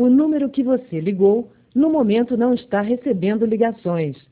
O número que você ligou, no momento não está recebendo ligações.